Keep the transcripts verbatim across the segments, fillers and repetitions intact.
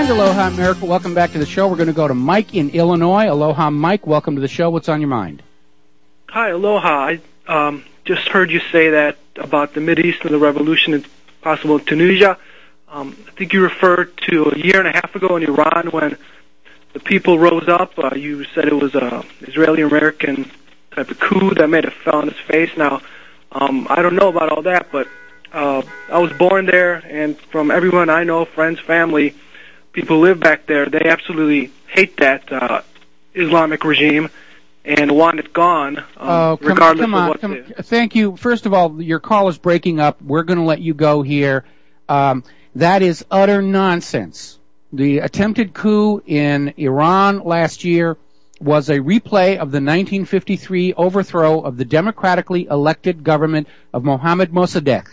And aloha, America. Welcome back to the show. We're going to go to Mike in Illinois. Aloha, Mike. Welcome to the show. What's on your mind? Hi, aloha. I um, just heard you say that about the Mideast and the revolution and possible in Tunisia. Um, I think you referred to a year and a half ago in Iran when the people rose up. Uh, you said it was a Israeli-American type of coup that made it fell on its face. Now, um, I don't know about all that, but uh, I was born there, and from everyone I know, friends, family, people who live back there, they absolutely hate that uh, Islamic regime and want it gone, um, oh, come, regardless come on, of what come, they... Thank you. First of all, your call is breaking up. We're going to let you go here. Um, that is utter nonsense. The attempted coup in Iran last year was a replay of the nineteen fifty-three overthrow of the democratically elected government of Mohammad Mossadegh.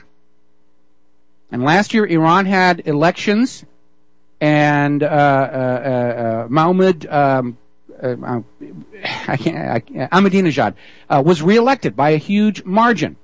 And last year, Iran had elections, and uh, uh, uh, Mohammed um, uh, I can't, I can't, Ahmadinejad uh, was reelected by a huge margin.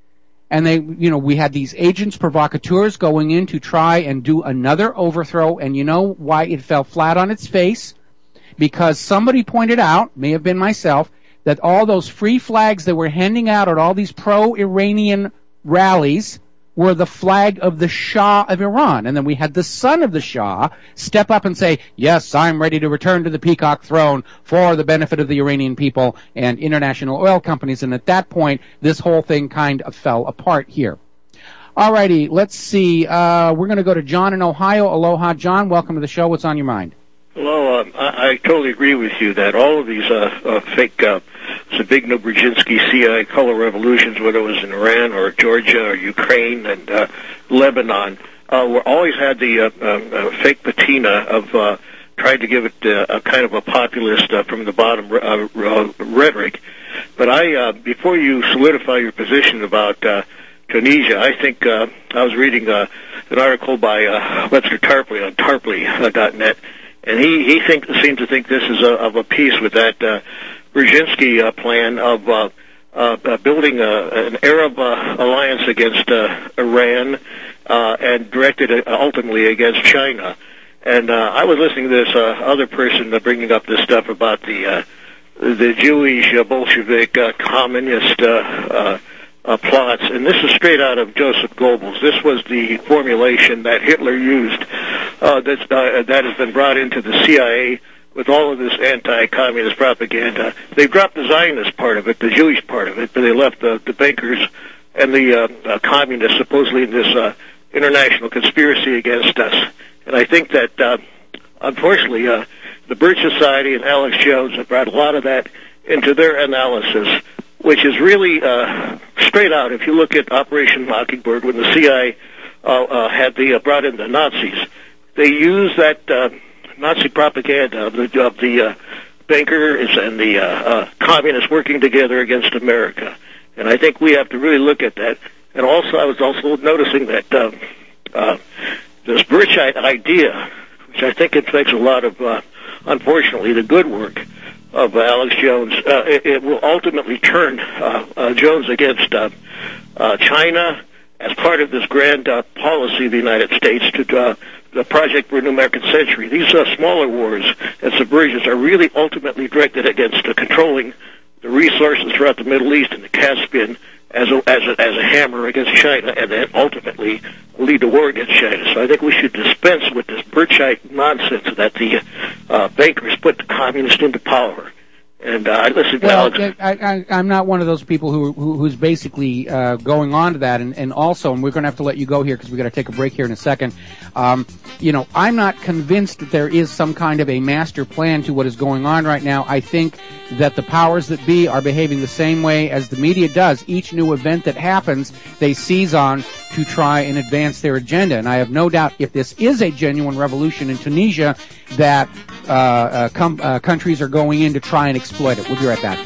And they, you know, we had these agents provocateurs going in to try and do another overthrow, and you know why it fell flat on its face? Because somebody pointed out, may have been myself, that all those free flags that were handing out at all these pro-Iranian rallies were the flag of the Shah of Iran. And then we had the son of the Shah step up and say, yes, I'm ready to return to the peacock throne for the benefit of the Iranian people and international oil companies. And at that point, this whole thing kind of fell apart here. All righty, let's see. Uh, we're going to go to John in Ohio. Aloha, John. Welcome to the show. What's on your mind? Hello. Um, I, I totally agree with you that all of these uh, uh, fake uh, Zbigniew Brzezinski C I A color revolutions, whether it was in Iran or Georgia or Ukraine and uh, Lebanon, uh, were always had the uh, uh, uh, fake patina of uh, trying to give it uh, a kind of a populist uh, from the bottom uh, uh, rhetoric. But I, uh, before you solidify your position about uh, Tunisia, I think uh, I was reading uh, an article by uh, Lester Tarpley on tarpley dot net. And he, he think, seemed to think this is a, of a piece with that uh, Brzezinski uh, plan of uh, uh, building a, an Arab uh, alliance against uh, Iran uh, and directed uh, ultimately against China. And uh, I was listening to this uh, other person uh, bringing up this stuff about the uh, the Jewish uh, Bolshevik uh, communist uh, uh, uh, plots, and this is straight out of Joseph Goebbels. This was the formulation that Hitler used. Uh, that's, uh, that has been brought into the C I A with all of this anti-communist propaganda. They dropped the Zionist part of it, the Jewish part of it, but they left the, the bankers and the uh, uh, communists supposedly in this uh, international conspiracy against us. And I think that, uh, unfortunately, uh, the Birch Society and Alex Jones have brought a lot of that into their analysis, which is really uh, straight out. If you look at Operation Mockingbird, when the C I A uh, uh, had the uh, brought in the Nazis, they used that uh, Nazi propaganda of the, of the uh, bankers and the uh, uh, communists working together against America. And I think we have to really look at that. And also, I was also noticing that uh, uh, this Birchite idea, which I think infects a lot of, uh, unfortunately, the good work of uh, Alex Jones, uh, it, it will ultimately turn uh, uh, Jones against uh, uh, China as part of this grand uh, policy of the United States to uh, the Project for a New American Century. These uh, smaller wars and subversions are really ultimately directed against uh, controlling the resources throughout the Middle East and the Caspian as a, as a, as a hammer against China, and then ultimately lead the war against China. So I think we should dispense with this Birchite nonsense that the uh, bankers put the communists into power. And uh, I listened to well, Alex. I, I, I'm not one of those people who, who who's basically uh, going on to that, and, and also, and we're going to have to let you go here because we're going to take a break here in a second. Um, you know, I'm not convinced that there is some kind of a master plan to what is going on right now. I think that the powers that be are behaving the same way as the media does. Each new event that happens, they seize on to try and advance their agenda. And I have no doubt if this is a genuine revolution in Tunisia, that uh, uh, com- uh, countries are going in to try and exploit it. We'll be right back.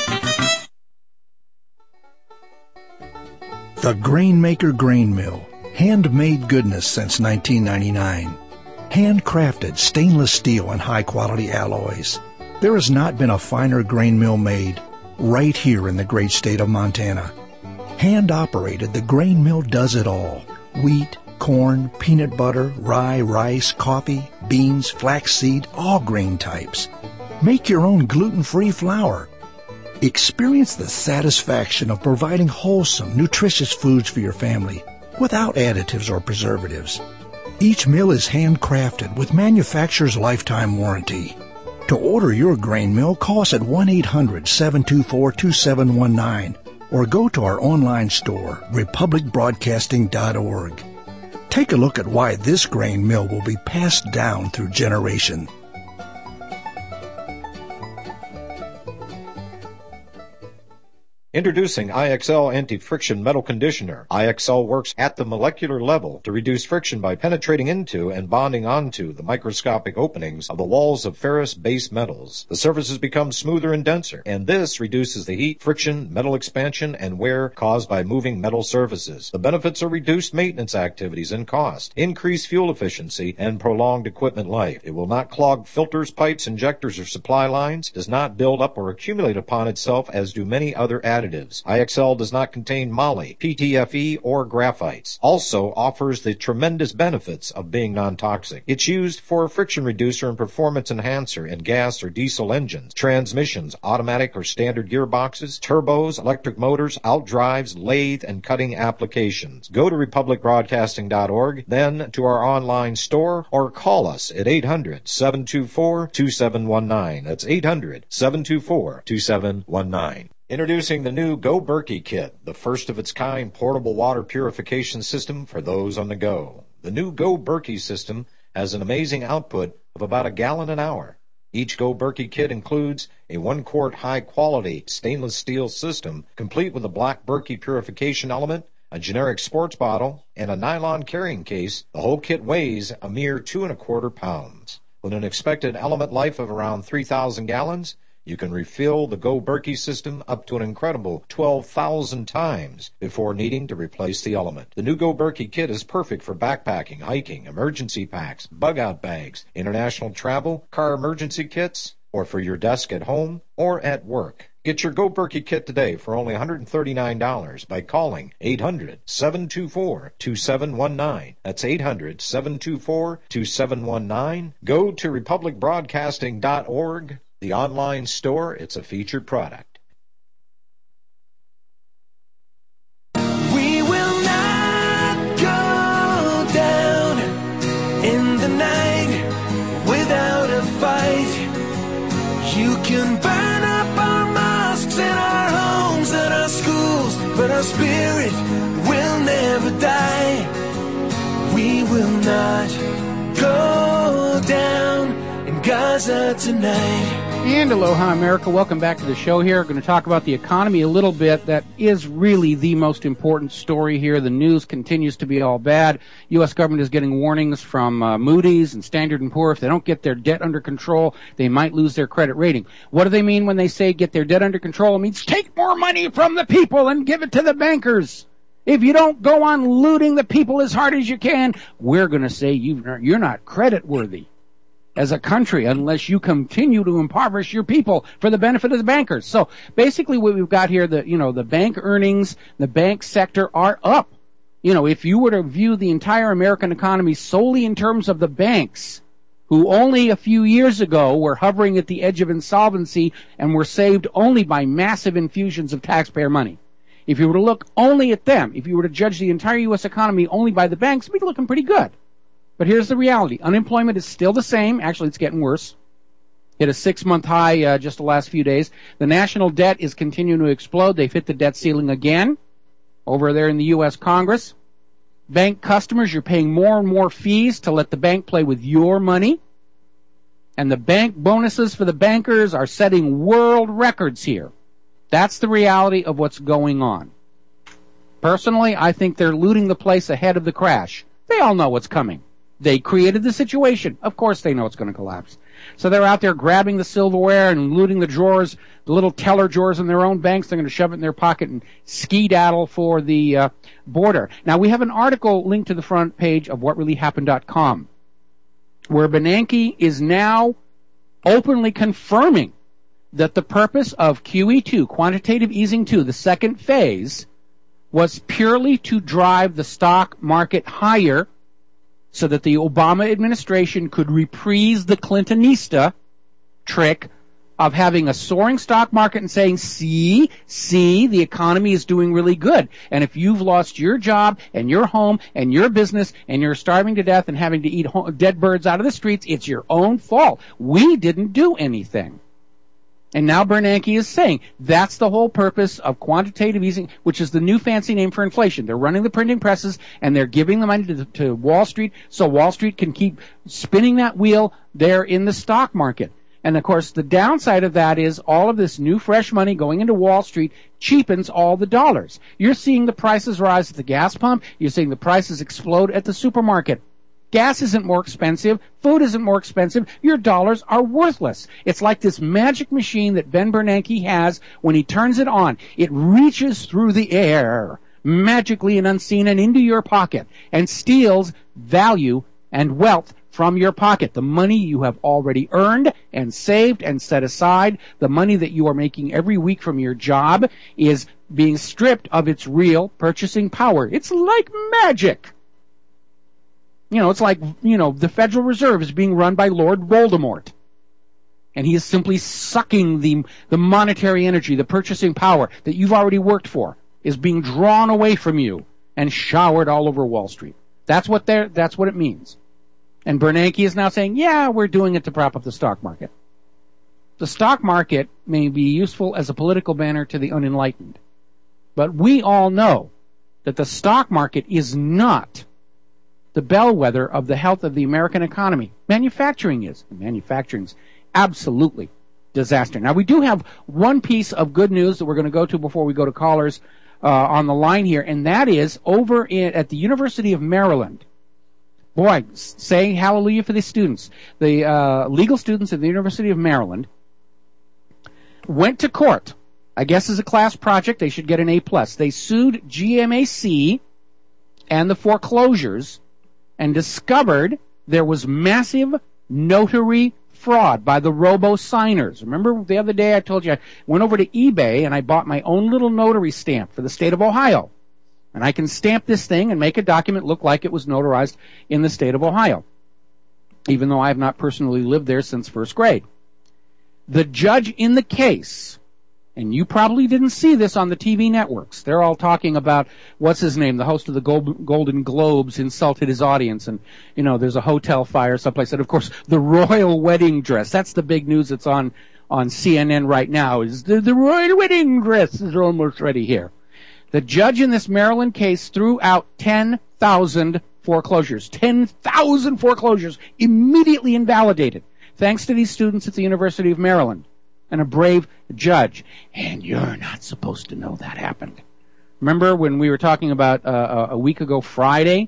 The Grainmaker Grain Mill. Handmade goodness since nineteen ninety-nine. Handcrafted stainless steel and high-quality alloys. There has not been a finer grain mill made right here in the great state of Montana. Hand-operated, the grain mill does it all. Wheat, Corn, peanut butter, rye, rice, coffee, beans, flaxseed, all grain types. Make your own gluten-free flour. Experience the satisfaction of providing wholesome, nutritious foods for your family without additives or preservatives. Each meal is handcrafted with manufacturer's lifetime warranty. To order your grain mill, call us at one eight hundred, seven two four, two seven one nine or go to our online store, republic broadcasting dot org. Take a look at why this grain mill will be passed down through generation. Introducing I X L Anti-Friction Metal Conditioner. I X L works at the molecular level to reduce friction by penetrating into and bonding onto the microscopic openings of the walls of ferrous base metals. The surfaces become smoother and denser, and this reduces the heat, friction, metal expansion, and wear caused by moving metal surfaces. The benefits are reduced maintenance activities and cost, increased fuel efficiency, and prolonged equipment life. It will not clog filters, pipes, injectors, or supply lines, does not build up or accumulate upon itself as do many other additives. I X L does not contain moly, P T F E, or graphites. Also offers the tremendous benefits of being non-toxic. It's used for a friction reducer and performance enhancer in gas or diesel engines, transmissions, automatic or standard gearboxes, turbos, electric motors, outdrives, lathe, and cutting applications. Go to republic broadcasting dot org, then to our online store, or call us at eight hundred, seven two four, two seven one nine. That's eight hundred, seven two four, two seven one nine. Introducing the new Go Berkey Kit, the first of its kind portable water purification system for those on the go. The new Go Berkey system has an amazing output of about a gallon an hour. Each Go Berkey kit includes a one-quart high-quality stainless steel system, complete with a black Berkey purification element, a generic sports bottle, and a nylon carrying case. The whole kit weighs a mere two and a quarter pounds. With an expected element life of around three thousand gallons, you can refill the Go Berkey system up to an incredible twelve thousand times before needing to replace the element. The new Go Berkey kit is perfect for backpacking, hiking, emergency packs, bug-out bags, international travel, car emergency kits, or for your desk at home or at work. Get your Go Berkey kit today for only one hundred thirty-nine dollars by calling eight hundred, seven two four, two seven one nine. That's eight hundred, seven two four, two seven one nine. Go to republic broadcasting dot org. The online store, it's a featured product. We will not go down in the night without a fight. You can burn up our mosques and our homes and our schools, but our spirit will never die. We will not go down in Gaza tonight. And aloha, America. Welcome back to the show here. We're going to talk about the economy a little bit. That is really the most important story here. The news continues to be all bad. U S government is getting warnings from uh, Moody's and Standard and Poor's. If they don't get their debt under control, they might lose their credit rating. What do they mean when they say get their debt under control? It means take more money from the people and give it to the bankers. If you don't go on looting the people as hard as you can, we're going to say you're not credit worthy as a country unless you continue to impoverish your people for the benefit of the bankers. So basically what we've got here, the, you know, the bank earnings, the bank sector are up. You know, if you were to view the entire American economy solely in terms of the banks, who only a few years ago were hovering at the edge of insolvency and were saved only by massive infusions of taxpayer money. If you were to look only at them, if you were to judge the entire U S economy only by the banks, we'd be looking pretty good. But here's the reality. Unemployment is still the same. Actually, it's getting worse. Hit a six-month high uh, just the last few days. The national debt is continuing to explode. They've hit the debt ceiling again over there in the U S Congress. Bank customers, you're paying more and more fees to let the bank play with your money. And the bank bonuses for the bankers are setting world records here. That's the reality of what's going on. Personally, I think they're looting the place ahead of the crash. They all know what's coming. They created the situation. Of course they know it's going to collapse. So they're out there grabbing the silverware and looting the drawers, the little teller drawers in their own banks. They're going to shove it in their pocket and skedaddle for the uh, border. Now, we have an article linked to the front page of what really happened dot com where Bernanke is now openly confirming that the purpose of Q E two, quantitative easing two, the second phase, was purely to drive the stock market higher so that the Obama administration could reprise the Clintonista trick of having a soaring stock market and saying, see, see, the economy is doing really good. And if you've lost your job and your home and your business and you're starving to death and having to eat ho- dead birds out of the streets, it's your own fault. We didn't do anything. And now Bernanke is saying that's the whole purpose of quantitative easing, which is the new fancy name for inflation. They're running the printing presses and they're giving the money to, to Wall Street so Wall Street can keep spinning that wheel there in the stock market. And, of course, the downside of that is all of this new fresh money going into Wall Street cheapens all the dollars. You're seeing the prices rise at the gas pump. You're seeing the prices explode at the supermarket. Gas isn't more expensive. Food isn't more expensive. Your dollars are worthless. It's like this magic machine that Ben Bernanke has. When he turns it on, it reaches through the air, magically and unseen, and into your pocket, and steals value and wealth from your pocket. The money you have already earned and saved and set aside, the money that you are making every week from your job, is being stripped of its real purchasing power. It's like magic. You know, it's like, you know, the Federal Reserve is being run by Lord Voldemort. And he is simply sucking the, the monetary energy, the purchasing power that you've already worked for, is being drawn away from you and showered all over Wall Street. That's what they're, that's what it means. And Bernanke is now saying, yeah, we're doing it to prop up the stock market. The stock market may be useful as a political banner to the unenlightened. But we all know that the stock market is not the bellwether of the health of the American economy. Manufacturing is. And manufacturing's absolutely disaster. Now, we do have one piece of good news that we're going to go to before we go to callers uh, on the line here, and that is over in, at the University of Maryland. Boy, saying hallelujah for the students. The uh, legal students at the University of Maryland went to court. I guess as a class project, they should get an A plus. They sued G M A C and the foreclosures and discovered there was massive notary fraud by the robo-signers. Remember the other day I told you I went over to eBay and I bought my own little notary stamp for the state of Ohio. And I can stamp this thing and make a document look like it was notarized in the state of Ohio, even though I have not personally lived there since first grade. The judge in the case, and you probably didn't see this on the T V networks, they're all talking about, what's his name, the host of the Golden Globes insulted his audience, and, you know, there's a hotel fire someplace, and of course, the royal wedding dress, that's the big news that's on, on C N N right now, is the, the royal wedding dress is almost ready here. The judge in this Maryland case threw out ten thousand foreclosures. ten thousand foreclosures immediately invalidated, thanks to these students at the University of Maryland and a brave judge. And you're not supposed to know that happened. Remember when we were talking about uh, a week ago Friday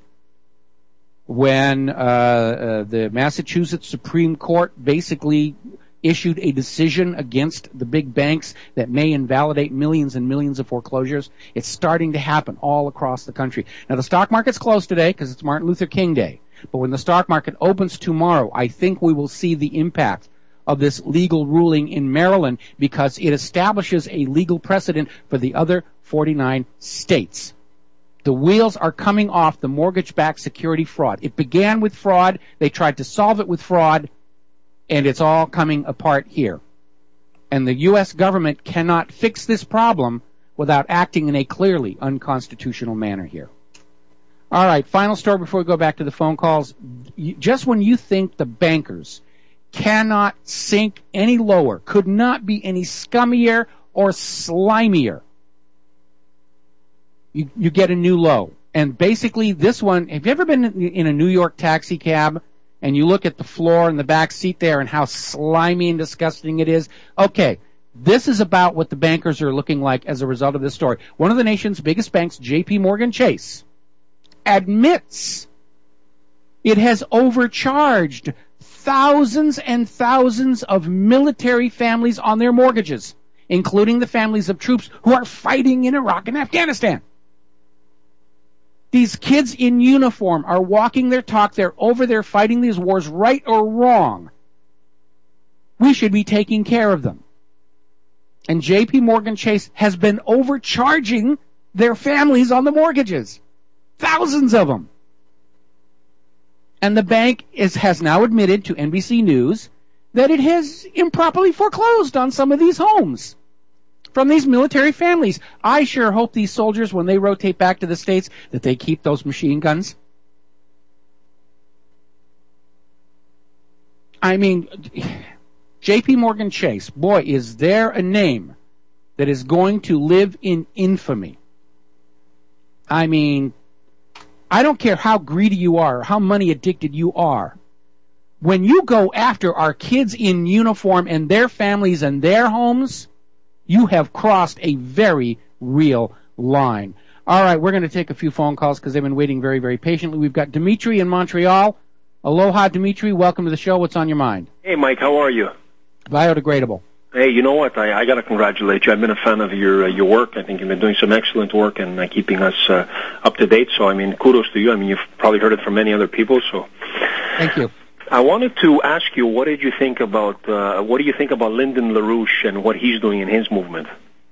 when uh, uh, the Massachusetts Supreme Court basically issued a decision against the big banks that may invalidate millions and millions of foreclosures? It's starting to happen all across the country. Now, the stock market's closed today because it's Martin Luther King Day. But when the stock market opens tomorrow, I think we will see the impact of this legal ruling in Maryland because it establishes a legal precedent for the other forty-nine states. The wheels are coming off the mortgage-backed security fraud. It began with fraud. They tried to solve it with fraud. And it's all coming apart here. And the U S government cannot fix this problem without acting in a clearly unconstitutional manner here. All right, final story before we go back to the phone calls. Just when you think the bankers cannot sink any lower, could not be any scummier or slimier, you, you get a new low. And basically this one, have you ever been in a New York taxi cab? And you look at the floor and the back seat there and how slimy and disgusting it is. Okay, this is about what the bankers are looking like as a result of this story. One of the nation's biggest banks, J P Morgan Chase, admits it has overcharged thousands and thousands of military families on their mortgages, including the families of troops who are fighting in Iraq and Afghanistan. These kids in uniform are walking their talk. They're over there fighting these wars, right or wrong. We should be taking care of them. And J P Morgan Chase has been overcharging their families on the mortgages. Thousands of them. And the bank is, has now admitted to N B C News that it has improperly foreclosed on some of these homes from these military families. I sure hope these soldiers, when they rotate back to the States, that they keep those machine guns. I mean, J P Morgan Chase, boy, is there a name that is going to live in infamy. I mean, I don't care how greedy you are, how money addicted you are. When you go after our kids in uniform and their families and their homes, you have crossed a very real line. All right, we're going to take a few phone calls because they've been waiting very, very patiently. We've got Dimitri in Montreal. Aloha, Dimitri. Welcome to the show. What's on your mind? Hey, Mike. How are you? Biodegradable. Hey, you know what? I, I got to congratulate you. I've been a fan of your uh, your work. I think you've been doing some excellent work and uh, keeping us uh, up to date. So, I mean, kudos to you. I mean, you've probably heard it from many other people. So, thank you. I wanted to ask you, what did you think about uh, what do you think about Lyndon LaRouche and what he's doing in his movement?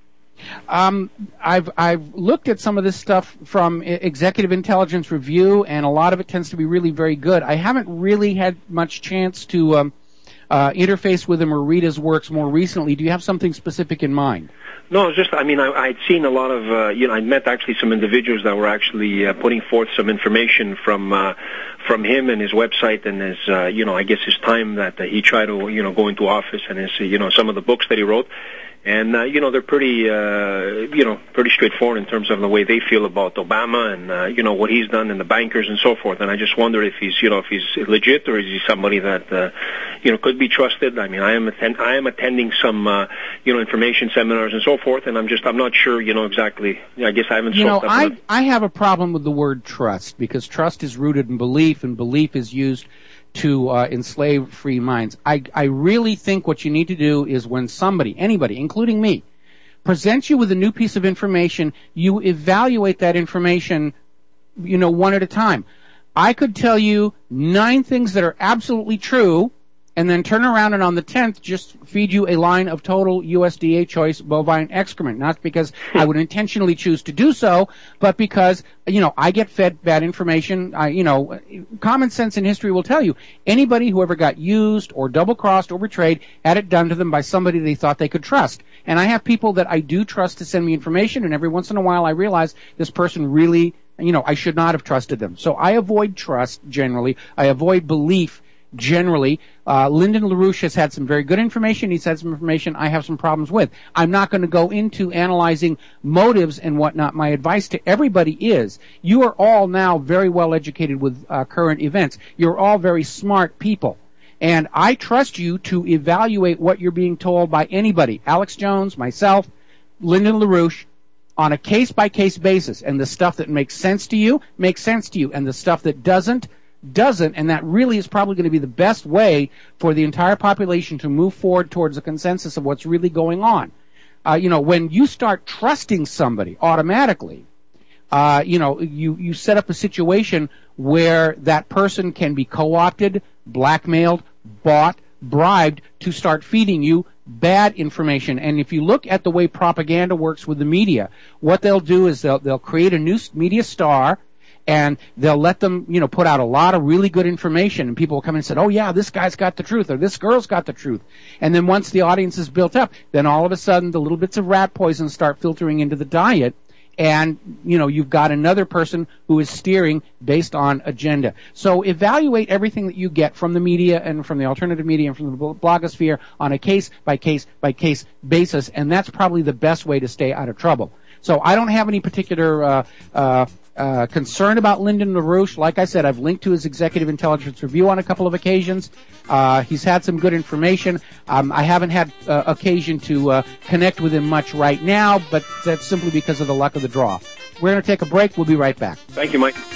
Um, I've I've looked at some of this stuff from Executive Intelligence Review, and a lot of it tends to be really very good. I haven't really had much chance to um, uh, interface with him or read his works more recently. Do you have something specific in mind? No, it's just, I mean, I, I'd seen a lot of, uh, you know, I met actually some individuals that were actually uh, putting forth some information from uh, from him and his website and his, uh, you know, I guess his time that uh, he tried to, you know, go into office and his, you know, some of the books that he wrote. And, uh, you know, they're pretty, uh, you know, pretty straightforward in terms of the way they feel about Obama and, uh, you know, what he's done and the bankers and so forth. And I just wonder if he's, you know, if he's legit or is he somebody that, uh, you know, could be trusted. I mean, I am attend- I am attending some, uh, you know, information seminars and so forth, and I'm just, I'm not sure, you know, exactly. I guess I haven't. You know, up I, enough. I have a problem with the word trust because trust is rooted in belief, and belief is used to uh, enslave free minds. I, I really think what you need to do is when somebody, anybody, including me, presents you with a new piece of information, you evaluate that information, you know, one at a time. I could tell you nine things that are absolutely true and then turn around and on the tenth just feed you a line of total U S D A choice bovine excrement. Not because I would intentionally choose to do so, but because, you know, I get fed bad information. I, you know, common sense in history will tell you anybody who ever got used or double-crossed or betrayed had it done to them by somebody they thought they could trust. And I have people that I do trust to send me information, and every once in a while I realize this person really, you know, I should not have trusted them. So I avoid trust generally. I avoid belief generally. Uh, Lyndon LaRouche has had some very good information. He's had some information I have some problems with. I'm not going to go into analyzing motives and whatnot. My advice to everybody is you are all now very well educated with uh, current events. You're all very smart people. And I trust you to evaluate what you're being told by anybody, Alex Jones, myself, Lyndon LaRouche, on a case-by-case basis. And the stuff that makes sense to you, makes sense to you. And the stuff that doesn't, doesn't, and that really is probably going to be the best way for the entire population to move forward towards a consensus of what's really going on. Uh, you know, when you start trusting somebody automatically, uh, you know, you, you set up a situation where that person can be co-opted, blackmailed, bought, bribed to start feeding you bad information. And if you look at the way propaganda works with the media, what they'll do is they'll, they'll create a new media star, and they'll let them, you know, put out a lot of really good information, and people will come in and say, oh yeah, this guy's got the truth, or this girl's got the truth. And then once the audience is built up, then all of a sudden the little bits of rat poison start filtering into the diet, and, you know, you've got another person who is steering based on agenda. So evaluate everything that you get from the media and from the alternative media and from the blogosphere on a case-by-case-by-case basis, and that's probably the best way to stay out of trouble. So I don't have any particular uh, uh, uh, concern about Lyndon LaRouche. Like I said, I've linked to his Executive Intelligence Review on a couple of occasions. Uh, he's had some good information. Um, I haven't had uh, occasion to uh, connect with him much right now, but that's simply because of the luck of the draw. We're going to take a break. We'll be right back. Thank you, Mike.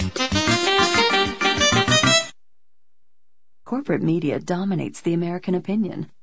Corporate media dominates the American opinion.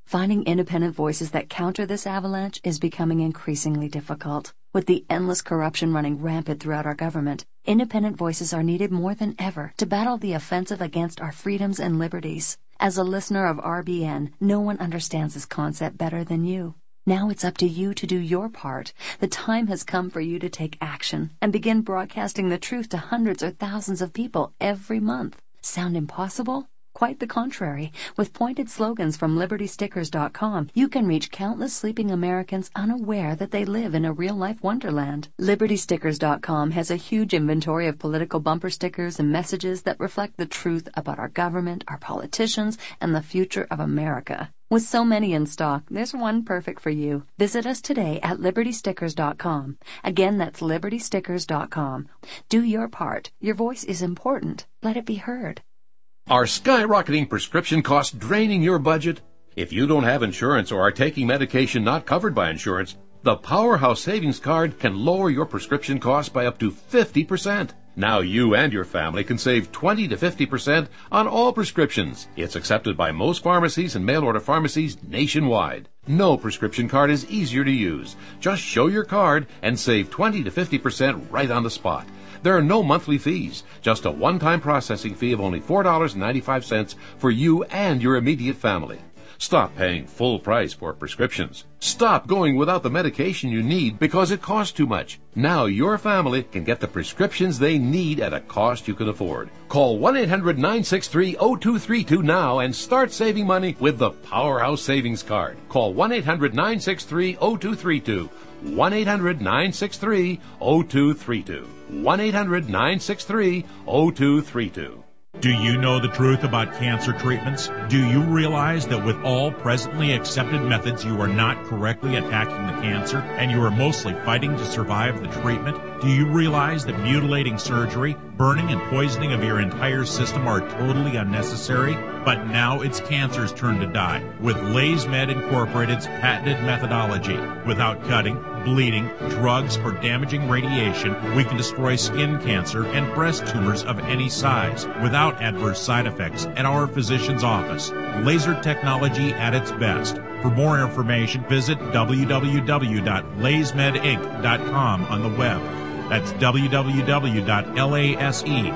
Finding independent voices that counter this avalanche is becoming increasingly difficult. With the endless corruption running rampant throughout our government, independent voices are needed more than ever to battle the offensive against our freedoms and liberties. As a listener of R B N, no one understands this concept better than you. Now it's up to you to do your part. The time has come for you to take action and begin broadcasting the truth to hundreds or thousands of people every month. Sound impossible? Quite the contrary. With pointed slogans from Liberty Stickers dot com, you can reach countless sleeping Americans unaware that they live in a real-life wonderland. Liberty Stickers dot com has a huge inventory of political bumper stickers and messages that reflect the truth about our government, our politicians, and the future of America. With so many in stock, there's one perfect for you. Visit us today at Liberty Stickers dot com. Again, that's Liberty Stickers dot com. Do your part. Your voice is important. Let it be heard. Are skyrocketing prescription costs draining your budget? If you don't have insurance or are taking medication not covered by insurance, the Powerhouse Savings Card can lower your prescription costs by up to fifty percent. Now you and your family can save twenty to fifty percent on all prescriptions. It's accepted by most pharmacies and mail-order pharmacies nationwide. No prescription card is easier to use. Just show your card and save twenty to fifty percent right on the spot. There are no monthly fees, just a one-time processing fee of only four dollars and ninety-five cents for you and your immediate family. Stop paying full price for prescriptions. Stop going without the medication you need because it costs too much. Now your family can get the prescriptions they need at a cost you can afford. Call one eight hundred nine six three zero two three two now and start saving money with the Powerhouse Savings Card. Call one eight hundred nine six three zero two three two. one eight hundred nine six three zero two three two. one eight hundred nine six three zero two three two. Do you know the truth about cancer treatments? Do you realize that with all presently accepted methods, you are not correctly attacking the cancer and you are mostly fighting to survive the treatment? Do you realize that mutilating surgery, burning and poisoning of your entire system are totally unnecessary? But now it's cancer's turn to die with LaysMed Incorporated's patented methodology. Without cutting, bleeding, drugs, or damaging radiation, we can destroy skin cancer and breast tumors of any size without adverse side effects at our physician's office. Laser technology at its best. For more information, visit w w w dot lays med inc dot com on the web. That's w w w dot lays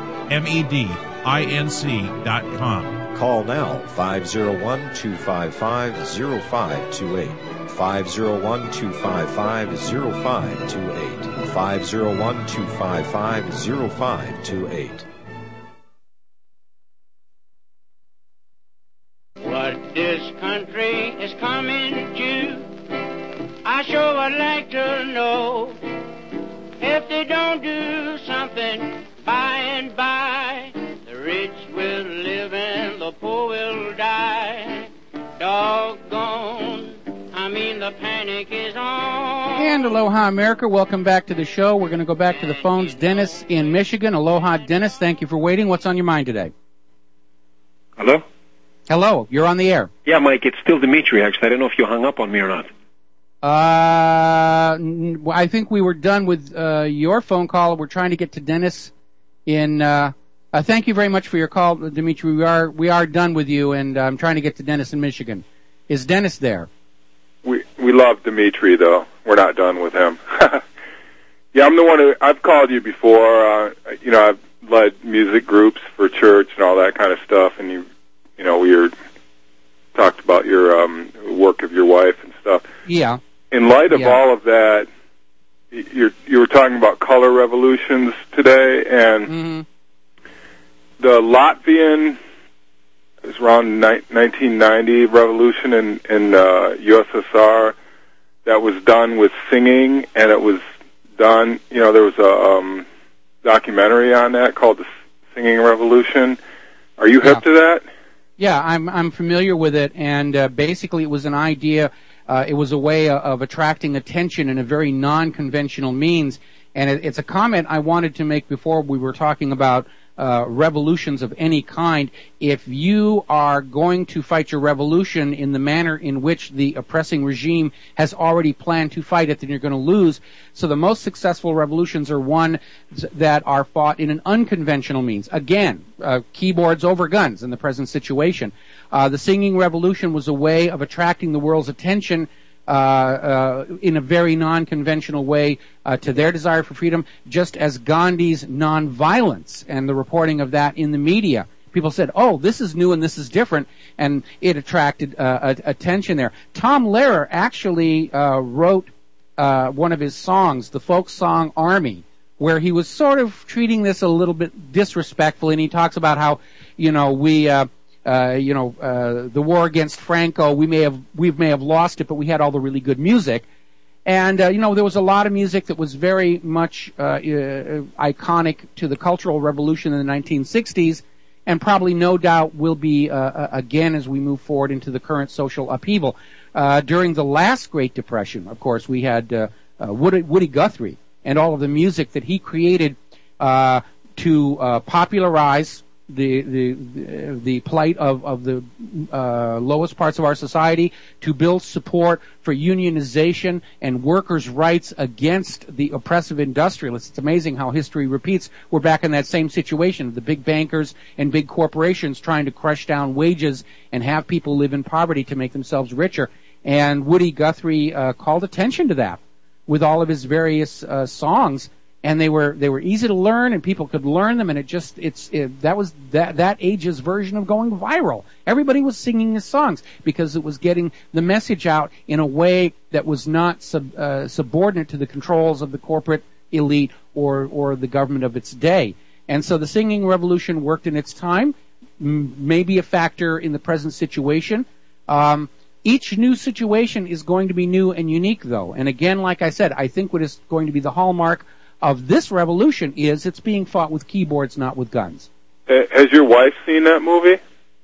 med dot com. Call now, five oh one, two five five, oh five two eight. five oh one, two five five, oh five two eight. five oh one, two five five, oh five two eight. What this country is coming to, I sure would like to know. If they don't do something by and by, the rich will live and the poor will die. Doggone, I mean the panic is on. And Aloha America, welcome back to the show. We're going to go back to the phones. Dennis in Michigan. Aloha, Dennis. Thank you for waiting. What's on your mind today? Hello? Hello, you're on the air. Yeah, Mike, it's still Dimitri, actually. I don't know if you hung up on me or not. Uh, I think we were done with uh, your phone call. We're trying to get to Dennis in... Uh, uh, thank you very much for your call, Dimitri. We are we are done with you, and I'm trying to get to Dennis in Michigan. Is Dennis there? We we love Dimitri, though. We're not done with him. Yeah, I'm the one who... I've called you before. Uh, you know, I've led music groups for church and all that kind of stuff, and you... You know, we were talked about your um, work of your wife and stuff. Yeah. In light of yeah. all of that, you're, you were talking about color revolutions today, and mm-hmm. the Latvian, it was around ni- nineteen ninety revolution in, in uh, U S S R that was done with singing, and it was done, you know, there was a um, documentary on that called The Singing Revolution. Are you yeah. hip to that? Yeah, I'm I'm familiar with it, and uh, basically it was an idea, uh, it was a way of, of attracting attention in a very non-conventional means, and it, it's a comment I wanted to make before we were talking about uh, revolutions of any kind, if you are going to fight your revolution in the manner in which the oppressing regime has already planned to fight it, then you're going to lose. So the most successful revolutions are one that are fought in an unconventional means. Again, uh, keyboards over guns in the present situation. Uh, the singing revolution was a way of attracting the world's attention Uh, uh, in a very non-conventional way uh, to their desire for freedom, just as Gandhi's nonviolence and the reporting of that in the media. People said, oh, this is new and this is different, and it attracted uh, attention there. Tom Lehrer actually uh, wrote uh, one of his songs, the folk song Army, where he was sort of treating this a little bit disrespectfully, and he talks about how, you know, we... Uh, Uh, you know, uh, the war against Franco, we may have, we may have lost it, but we had all the really good music. And, uh, you know, there was a lot of music that was very much, uh, uh, iconic to the Cultural Revolution in the nineteen sixties, and probably no doubt will be, uh, again as we move forward into the current social upheaval. Uh, during the last Great Depression, of course, we had, uh, uh Woody, Woody Guthrie and all of the music that he created, uh, to, uh, popularize The, the the plight of of the uh, lowest parts of our society, to build support for unionization and workers' rights against the oppressive industrialists. It's amazing how history repeats. We're back in that same situation of the big bankers and big corporations trying to crush down wages and have people live in poverty to make themselves richer. And Woody Guthrie uh, called attention to that with all of his various uh, songs. And they were they were easy to learn, and people could learn them, and it just it's it, that was that that age's version of going viral. Everybody was singing his songs because it was getting the message out in a way that was not sub, uh, subordinate to the controls of the corporate elite or or the government of its day. And so the singing revolution worked in its time, m- maybe a factor in the present situation. Um, each new situation is going to be new and unique, though. And again, like I said, I think what is going to be the hallmark of this revolution is it's being fought with keyboards, not with guns. Has your wife seen that movie?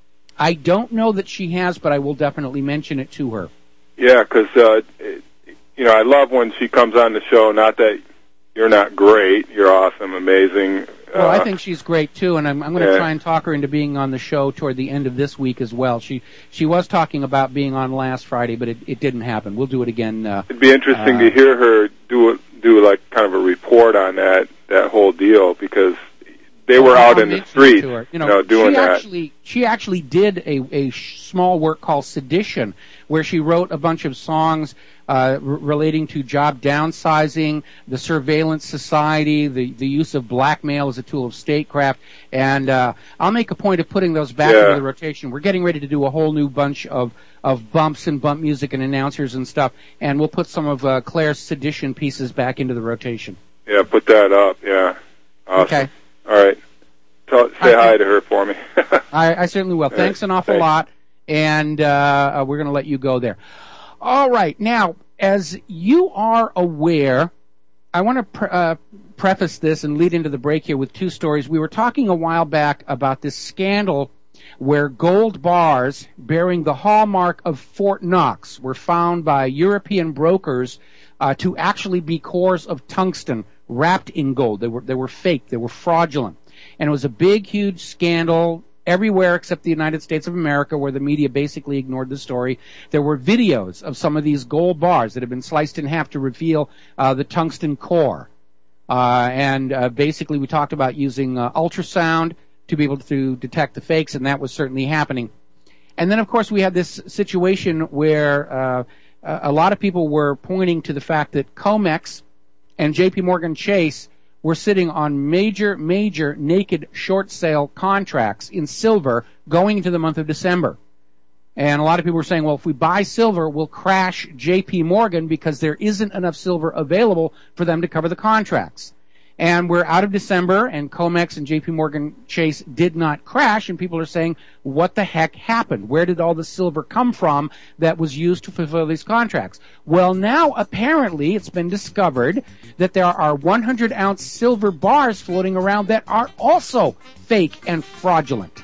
I don't know that she has, but I will definitely mention it to her. Yeah, because, uh, you know, I love when she comes on the show. Not that you're not great. You're awesome, amazing. Well, uh, I think she's great, too, and I'm, I'm going to yeah. try and talk her into being on the show toward the end of this week as well. She she was talking about being on last Friday, but it, it didn't happen. We'll do it again. Uh, It'd be interesting uh, to hear her do a, do like kind of a report on that that whole deal, because they were out in the streets, you know, you know, doing she that. Actually, she actually did a, a small work called Sedition, where she wrote a bunch of songs uh, r- relating to job downsizing, the surveillance society, the, the use of blackmail as a tool of statecraft, and uh, I'll make a point of putting those back Yeah. into the rotation. We're getting ready to do a whole new bunch of, of bumps and bump music and announcers and stuff, and we'll put some of uh, Claire's Sedition pieces back into the rotation. Yeah, put that up, yeah. Awesome. Okay. All right. Tell, say hi to her for me. I, I certainly will. Thanks an awful Thanks. lot, and uh, we're going to let you go there. All right. Now, as you are aware, I want to pre- uh, preface this and lead into the break here with two stories. We were talking a while back about this scandal where gold bars bearing the hallmark of Fort Knox were found by European brokers uh, to actually be cores of tungsten wrapped in gold. They were they were fake. They were fraudulent. And it was a big, huge scandal everywhere except the United States of America, where the media basically ignored the story. There were videos of some of these gold bars that had been sliced in half to reveal uh, the tungsten core. Uh, and uh, basically we talked about using uh, ultrasound to be able to detect the fakes, and that was certainly happening. And then, of course, we had this situation where uh, a lot of people were pointing to the fact that COMEX and J P Morgan Chase were sitting on major, major naked short sale contracts in silver going into the month of December. And a lot of people were saying, well, if we buy silver, we'll crash J P Morgan because there isn't enough silver available for them to cover the contracts. And we're out of December, and COMEX and J P Morgan Chase did not crash, and people are saying, what the heck happened? Where did all the silver come from that was used to fulfill these contracts? Well, now, apparently, it's been discovered that there are one hundred ounce silver bars floating around that are also fake and fraudulent.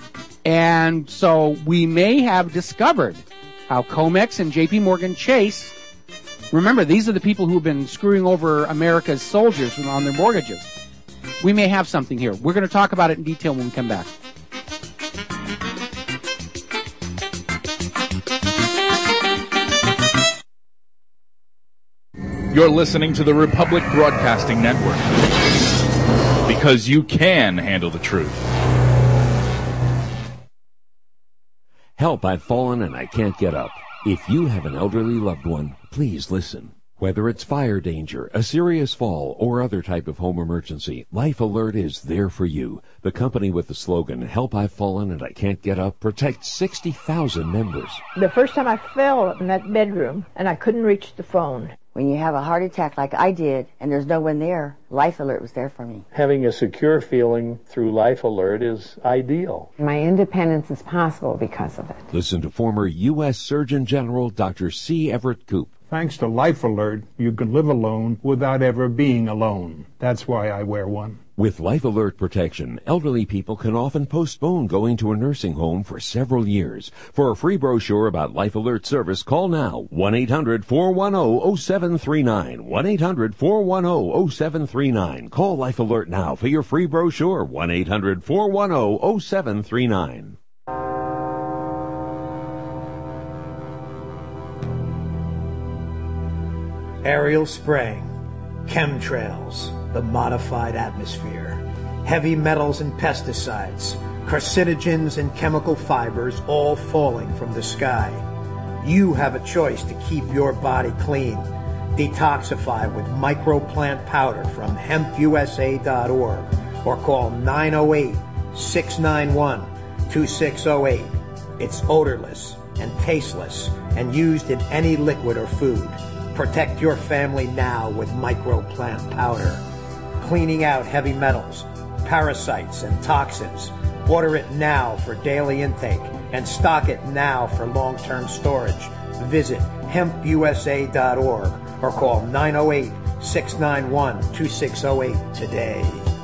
And so we may have discovered how COMEX and J P Morgan Chase, remember, these are the people who have been screwing over America's soldiers on their mortgages. we may have something here. We're going to talk about it in detail when we come back. You're listening to the Republic Broadcasting Network, because you can handle the truth. Help, I've fallen and I can't get up. If you have an elderly loved one, please listen. Whether it's fire danger, a serious fall, or other type of home emergency, Life Alert is there for you. The company with the slogan, Help, I've fallen and I can't get up, protects sixty thousand members. The first time I fell in that bedroom and I couldn't reach the phone. When you have a heart attack like I did and there's no one there, Life Alert was there for me. Having a secure feeling through Life Alert is ideal. My independence is possible because of it. Listen to former U S Surgeon General Doctor C. Everett Koop. Thanks to Life Alert, you can live alone without ever being alone. That's why I wear one. With Life Alert protection, elderly people can often postpone going to a nursing home for several years. For a free brochure about Life Alert service, call now one eight hundred four one zero zero seven three nine. one eight hundred four one zero zero seven three nine. Call Life Alert now for your free brochure. one eight hundred four one zero zero seven three nine. Aerial spraying, chemtrails, the modified atmosphere, heavy metals and pesticides, carcinogens and chemical fibers all falling from the sky. You have a choice to keep your body clean. Detoxify with microplant powder from hemp U S A dot org or call nine oh eight, six nine one, two six oh eight. It's odorless and tasteless and used in any liquid or food. Protect your family now with microplant powder. Cleaning out heavy metals, parasites, and toxins. Order it now for daily intake and stock it now for long-term storage. Visit hemp U S A dot org or call nine oh eight, six nine one, two six oh eight today.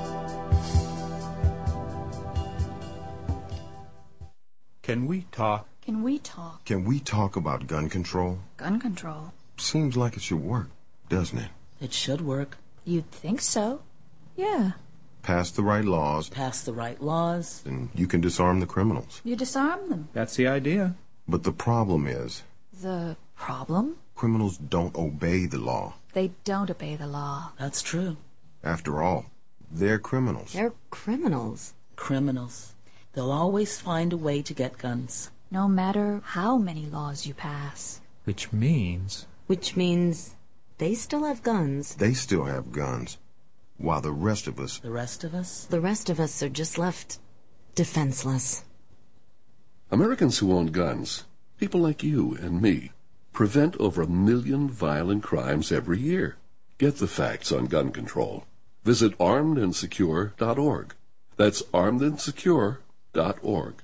Can we talk? Can we talk? Can we talk about gun control? Gun control. Seems like it should work, doesn't it? It should work. You'd think so. Yeah. Pass the right laws. Pass the right laws. And you can disarm the criminals. You disarm them. That's the idea. But the problem is... The problem? Criminals don't obey the law. They don't obey the law. That's true. After all, they're criminals. They're criminals. Criminals. They'll always find a way to get guns. No matter how many laws you pass. Which means... Which means they still have guns. They still have guns. While the rest of us... The rest of us? The rest of us are just left defenseless. Americans who own guns, people like you and me, prevent over a million violent crimes every year. Get the facts on gun control. Visit armed and secure dot org. That's armed and secure dot org.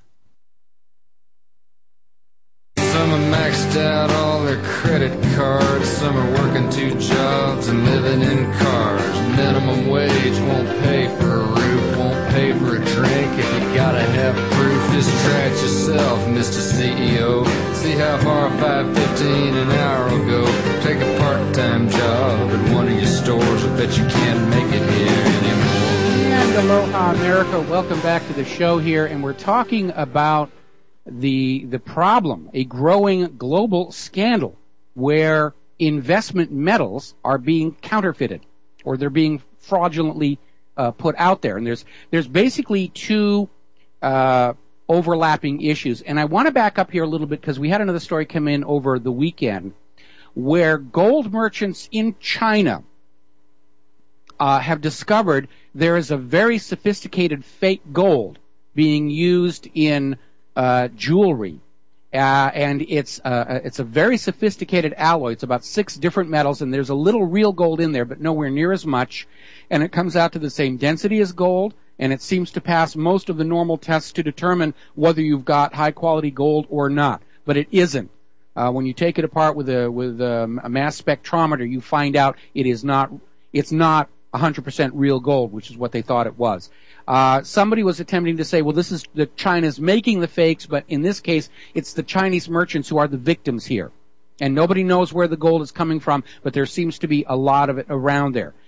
Some are maxed out all their credit cards. Some are working two jobs and living in cars. Minimum wage won't pay for a roof, won't pay for a drink. If you gotta have proof, just try it yourself, Mister C E O. See how far five fifteen an hour will go. Take a part-time job at one of your stores. I bet you can't make it here anymore. And aloha, America. Welcome back to the show here, and we're talking about the the problem, a growing global scandal where investment metals are being counterfeited or they're being fraudulently uh, put out there. And there's there's basically two uh, overlapping issues. And I want to back up here a little bit because we had another story come in over the weekend where gold merchants in China uh, have discovered there is a very sophisticated fake gold being used in Uh, jewelry, uh, and it's uh, it's a very sophisticated alloy. It's about six different metals, and there's a little real gold in there, but nowhere near as much. And it comes out to the same density as gold, and it seems to pass most of the normal tests to determine whether you've got high quality gold or not. But it isn't. Uh, when you take it apart with a with a, a mass spectrometer, you find out it is not. It's not one hundred percent real gold, which is what they thought it was. Uh, somebody was attempting to say, well, this is the China's making the fakes, but in this case, it's the Chinese merchants who are the victims here. And nobody knows where the gold is coming from, but there seems to be a lot of it around there.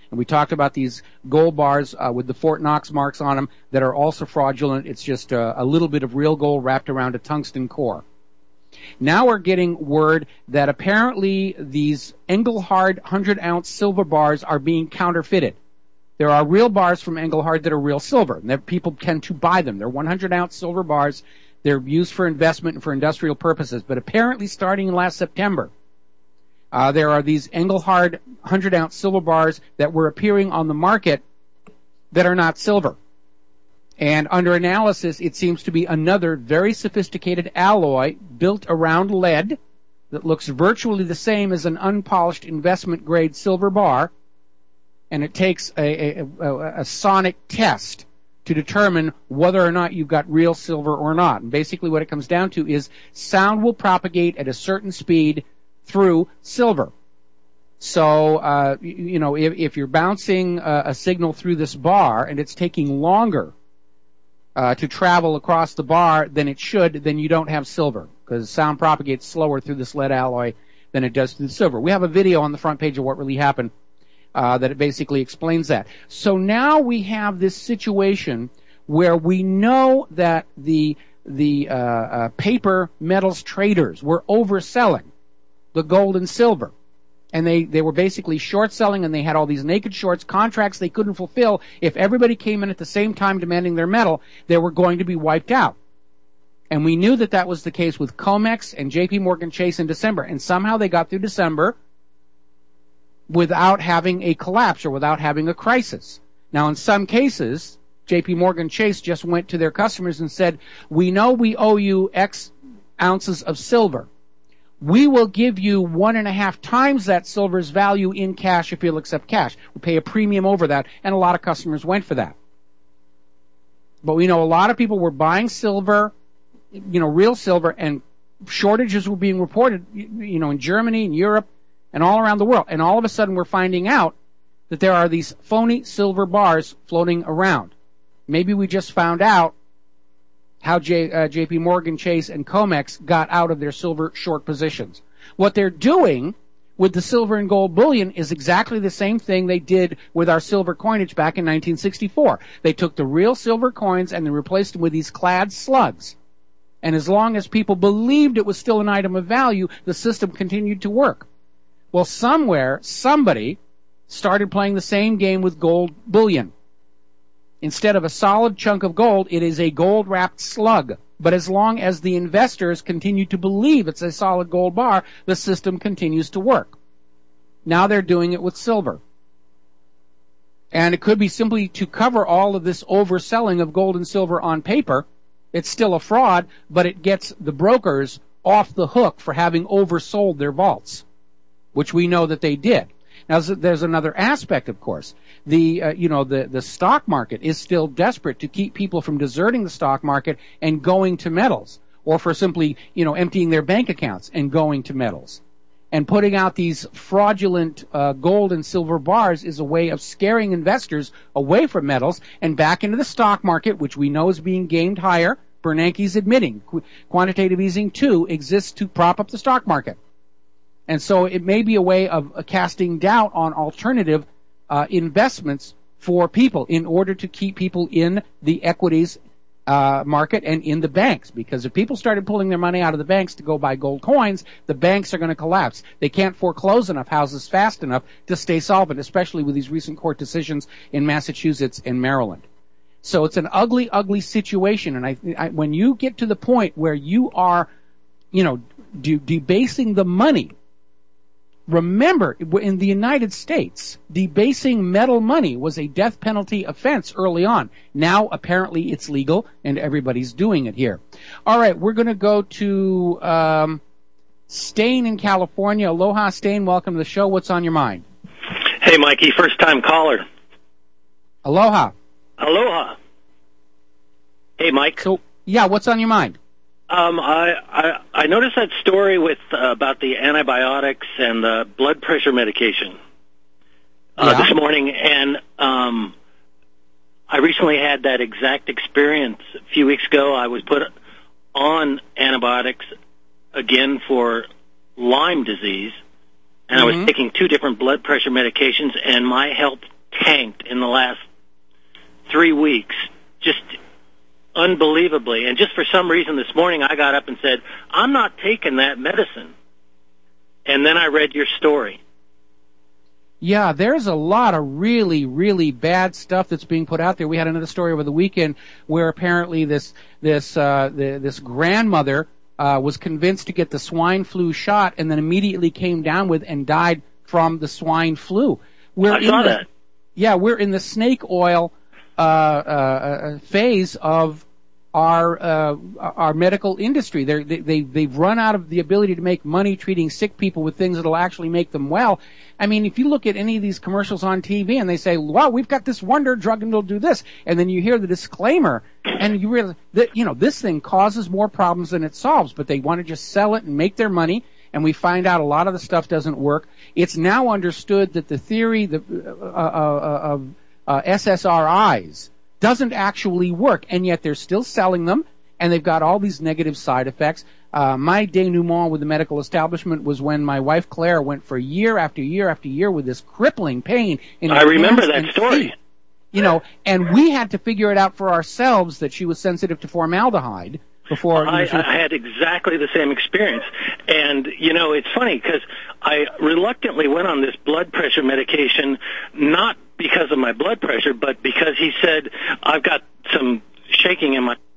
And we talked about these gold bars uh, with the Fort Knox marks on them that are also fraudulent. It's just a, a little bit of real gold wrapped around a tungsten core. Now we're getting word that apparently these Engelhard one hundred ounce silver bars are being counterfeited. There are real bars from Engelhard that are real silver, and that people tend to buy them. They're one hundred ounce silver bars. They're used for investment and for industrial purposes. But apparently starting last September, uh, there are these Engelhard one hundred ounce silver bars that were appearing on the market that are not silver. And under analysis, it seems to be another very sophisticated alloy built around lead that looks virtually the same as an unpolished investment-grade silver bar, and it takes a, a, a, a sonic test to determine whether or not you've got real silver or not. And basically what it comes down to is sound will propagate at a certain speed through silver. So, uh, you, you know, if, if you're bouncing uh, a signal through this bar and it's taking longer Uh, to travel across the bar than it should, then you don't have silver, because sound propagates slower through this lead alloy than it does through the silver. We have a video on the front page of what really happened uh, that it basically explains that. So now we have this situation where we know that the the uh, uh, paper metals traders were overselling the gold and silver. And they, they were basically short selling, and they had all these naked shorts, contracts they couldn't fulfill. If everybody came in at the same time demanding their metal, they were going to be wiped out. And we knew that that was the case with COMEX and J P Morgan Chase in December. And somehow they got through December without having a collapse or without having a crisis. Now, in some cases, J P Morgan Chase just went to their customers and said, we know we owe you X ounces of silver. We will give you one and a half times that silver's value in cash if you'll accept cash. We'll pay a premium over that, and a lot of customers went for that. But we know a lot of people were buying silver, you know, real silver, and shortages were being reported, you know, in Germany and Europe and all around the world. And all of a sudden we're finding out that there are these phony silver bars floating around. Maybe we just found out how J, uh, J P Morgan Chase and COMEX got out of their silver short positions. What they're doing with the silver and gold bullion is exactly the same thing they did with our silver coinage back in nineteen sixty-four. They took the real silver coins and they replaced them with these clad slugs. And as long as people believed it was still an item of value, the system continued to work. Well, somewhere, somebody started playing the same game with gold bullion. Instead of a solid chunk of gold, it is a gold-wrapped slug. But as long as the investors continue to believe it's a solid gold bar, the system continues to work. Now they're doing it with silver. And it could be simply to cover all of this overselling of gold and silver on paper. It's still a fraud, but it gets the brokers off the hook for having oversold their vaults, which we know that they did. Now, there's another aspect, of course. The, uh, you know, the, the stock market is still desperate to keep people from deserting the stock market and going to metals, or for simply, you know, emptying their bank accounts and going to metals. And putting out these fraudulent uh, gold and silver bars is a way of scaring investors away from metals and back into the stock market, which we know is being gamed higher. Bernanke's admitting Qu- quantitative easing two exists to prop up the stock market. And so it may be a way of uh, casting doubt on alternative uh, investments for people in order to keep people in the equities uh, market and in the banks. Because if people started pulling their money out of the banks to go buy gold coins, the banks are going to collapse. They can't foreclose enough houses fast enough to stay solvent, especially with these recent court decisions in Massachusetts and Maryland. So it's an ugly, ugly situation. And I, I, when you get to the point where you are, you know, de- debasing the money. Remember, in the United States, debasing metal money was a death penalty offense early on. Now, apparently, it's legal, and everybody's doing it here. All right, we're going to go to um, Stain in California. Aloha, Stain. Welcome to the show. What's on your mind? Hey, Mikey. First-time caller. Aloha. Aloha. Hey, Mike. So, yeah, what's on your mind? Um, I, I I noticed that story with uh, about the antibiotics and the blood pressure medication uh, yeah. this morning, and um, I recently had that exact experience a few weeks ago. I was put on antibiotics again for Lyme disease, and mm-hmm. I was taking two different blood pressure medications, and my health tanked in the last three weeks, just unbelievably. And just for some reason this morning I got up and said, I'm not taking that medicine. And then I read your story. Yeah, there's a lot of really, really bad stuff that's being put out there. We had another story over the weekend where apparently this this uh, the, this grandmother uh, was convinced to get the swine flu shot and then immediately came down with and died from the swine flu. We're I in saw the, that. Yeah, we're in the snake oil uh, uh, phase of our uh, our medical industry. They're, they they they've run out of the ability to make money treating sick people with things that'll actually make them well. I mean, if you look at any of these commercials on T V and they say, "Well, we've got this wonder drug and it'll do this," and then you hear the disclaimer, and you realize that you know this thing causes more problems than it solves, but they want to just sell it and make their money. And we find out a lot of the stuff doesn't work. It's now understood that the theory the, uh, uh, of uh, S S R Is doesn't actually work, and yet they're still selling them, and they've got all these negative side effects. Uh, my denouement with the medical establishment was when my wife Claire went for year after year after year with this crippling pain in her I remember hands that and story. feet. You know, and we had to figure it out for ourselves that she was sensitive to formaldehyde before. You know, I, she was, I had exactly the same experience. And, you know, it's funny because I reluctantly went on this blood pressure medication, not because of my blood pressure, but because he said, I've got some shaking in my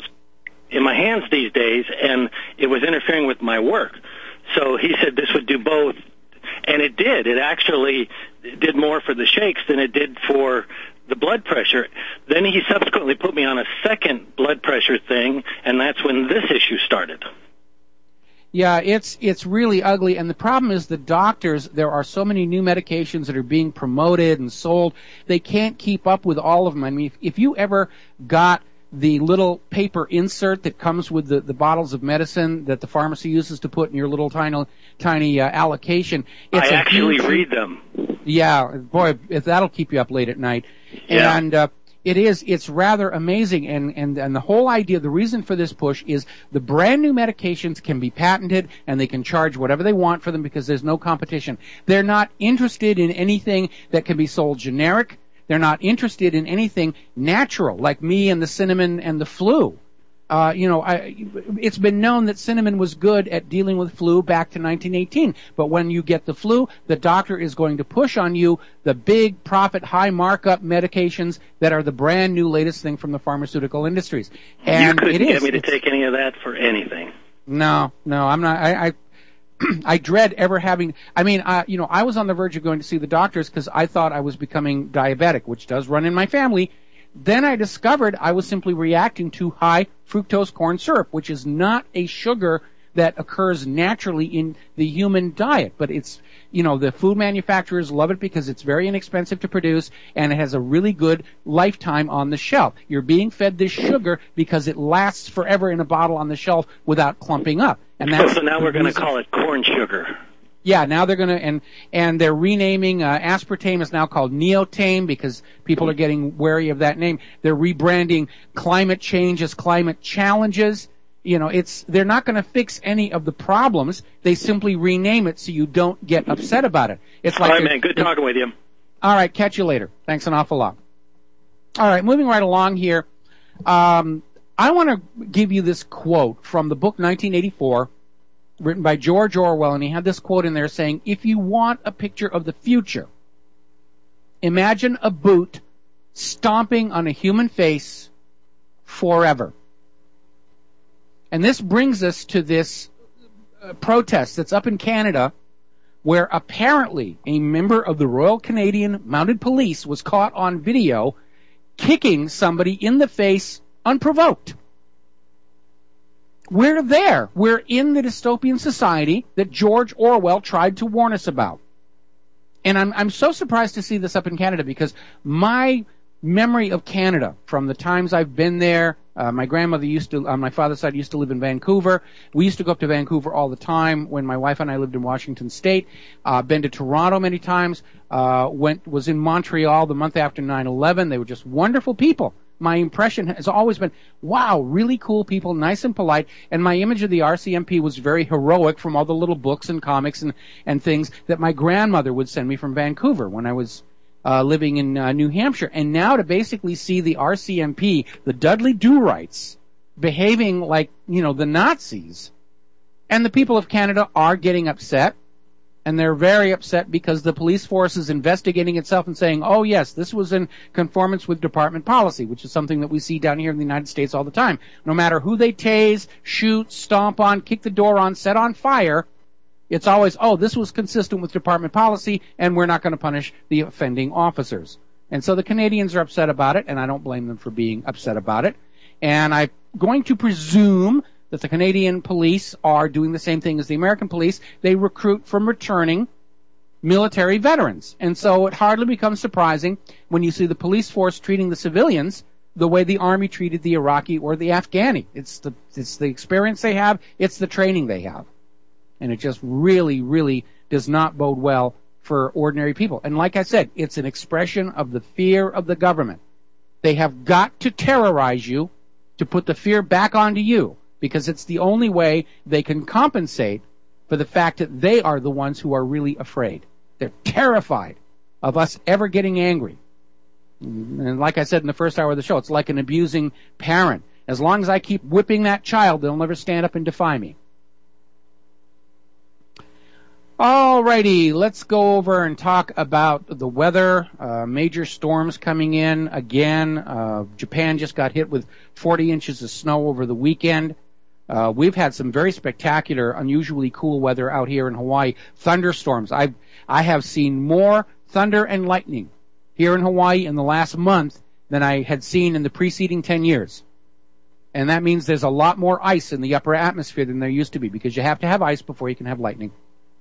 in my hands these days, and it was interfering with my work. So he said this would do both. And it did. It actually did more for the shakes than it did for the blood pressure. Then he subsequently put me on a second blood pressure thing, and that's when this issue started. Yeah, it's it's really ugly, and the problem is the doctors, there are so many new medications that are being promoted and sold, they can't keep up with all of them. I mean, if, if you ever got the little paper insert that comes with the, the bottles of medicine that the pharmacy uses to put in your little tiny tiny uh, allocation, it's I a actually huge, read them. Yeah, boy, if that'll keep you up late at night. Yeah. And uh, it is, it's rather amazing. And, and, and the whole idea, the reason for this push is the brand new medications can be patented and they can charge whatever they want for them because there's no competition. They're not interested in anything that can be sold generic. They're not interested in anything natural, like me and the cinnamon and the flu. Uh, you know, I, it's been known that cinnamon was good at dealing with flu back to nineteen eighteen. But when you get the flu, the doctor is going to push on you the big profit, high markup medications that are the brand new latest thing from the pharmaceutical industries. And you couldn't it is. get me to It's, take any of that for anything. no, no, I'm not. I, I I dread ever having, I mean, I, you know, I was on the verge of going to see the doctors because I thought I was becoming diabetic, which does run in my family. Then I discovered I was simply reacting to high fructose corn syrup, which is not a sugar that occurs naturally in the human diet. But it's, you know, the food manufacturers love it because it's very inexpensive to produce and it has a really good lifetime on the shelf. You're being fed this sugar because it lasts forever in a bottle on the shelf without clumping up. And that's so now we're going to reason- call it corn sugar. Yeah, now they're going to, and, and they're renaming, uh, aspartame is now called Neotame because people are getting wary of that name. They're rebranding climate change as climate challenges. You know, it's, they're not going to fix any of the problems. They simply rename it so you don't get upset about it. It's like, All right, man. Good talking with you. All right, catch you later. Thanks an awful lot. All right, moving right along here. Um, I want to give you this quote from the book nineteen eighty-four, written by George Orwell, and he had this quote in there saying, if you want a picture of the future, imagine a boot stomping on a human face forever. And this brings us to this uh, protest that's up in Canada, where apparently a member of the Royal Canadian Mounted Police was caught on video kicking somebody in the face unprovoked. We're there. We're in the dystopian society that George Orwell tried to warn us about. And I'm, I'm so surprised to see this up in Canada because my memory of Canada from the times I've been there, uh, my grandmother used to, on my father's side, used to live in Vancouver. We used to go up to Vancouver all the time when my wife and I lived in Washington State. Uh, been to Toronto many times. Uh, went, was in Montreal the month after nine eleven. They were just wonderful people. My impression has always been, wow, really cool people, nice and polite, and my image of the R C M P was very heroic from all the little books and comics and, and things that my grandmother would send me from Vancouver when I was uh, living in uh, New Hampshire. And now to basically see the R C M P, the Dudley Do-Rights, behaving like, you know, the Nazis. And the people of Canada are getting upset. And they're very upset because the police force is investigating itself and saying, oh yes, this was in conformance with department policy, which is something that we see down here in the United States all the time. No matter who they tase, shoot, stomp on, kick the door on, set on fire, it's always, oh, this was consistent with department policy and we're not going to punish the offending officers. And so the Canadians are upset about it, and I don't blame them for being upset about it. And I'm going to presume that the Canadian police are doing the same thing as the American police. They recruit from returning military veterans. And so it hardly becomes surprising when you see the police force treating the civilians the way the Army treated the Iraqi or the Afghani. It's the, it's the experience they have, it's the training they have. And it just really, really does not bode well for ordinary people. And like I said, it's an expression of the fear of the government. They have got to terrorize you to put the fear back onto you, because it's the only way they can compensate for the fact that they are the ones who are really afraid. They're terrified of us ever getting angry. And like I said in the first hour of the show, it's like an abusing parent. As long as I keep whipping that child, they'll never stand up and defy me. Alrighty, let's go over and talk about the weather. Uh, major storms coming in again. Uh, Japan just got hit with forty inches of snow over the weekend. Uh, we've had some very spectacular, unusually cool weather out here in Hawaii. Thunderstorms. I I have seen more thunder and lightning here in Hawaii in the last month than I had seen in the preceding ten years. And that means there's a lot more ice in the upper atmosphere than there used to be, because you have to have ice before you can have lightning.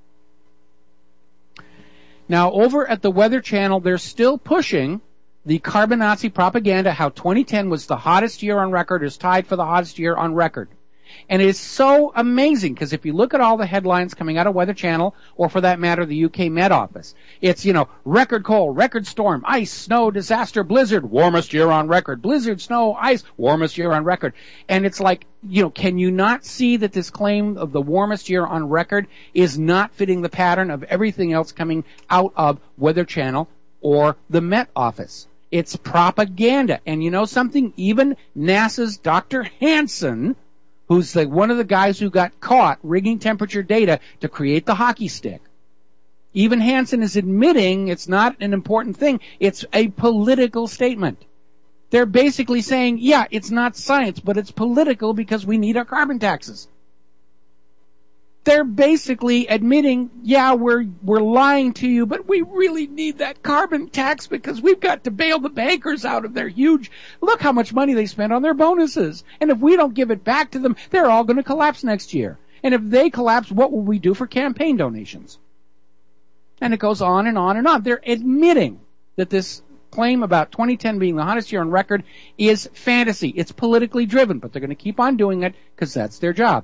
Now, over at the Weather Channel, they're still pushing the carbon Nazi propaganda, how twenty ten was the hottest year on record, is tied for the hottest year on record. And it is so amazing, because if you look at all the headlines coming out of Weather Channel, or for that matter, the U K Met Office, it's, you know, record cold, record storm, ice, snow, disaster, blizzard, warmest year on record, blizzard, snow, ice, warmest year on record. And it's like, you know, can you not see that this claim of the warmest year on record is not fitting the pattern of everything else coming out of Weather Channel or the Met Office? It's propaganda. And you know something? Even NASA's Doctor Hansen, who's the, one of the guys who got caught rigging temperature data to create the hockey stick. Even Hansen is admitting it's not an important thing. It's a political statement. They're basically saying, yeah, it's not science, but it's political because we need our carbon taxes. They're basically admitting, yeah, we're we're lying to you, but we really need that carbon tax because we've got to bail the bankers out of their huge, look how much money they spend on their bonuses. And if we don't give it back to them, they're all going to collapse next year. And if they collapse, what will we do for campaign donations? And it goes on and on and on. They're admitting that this claim about twenty ten being the hottest year on record is fantasy. It's politically driven, but they're going to keep on doing it because that's their job.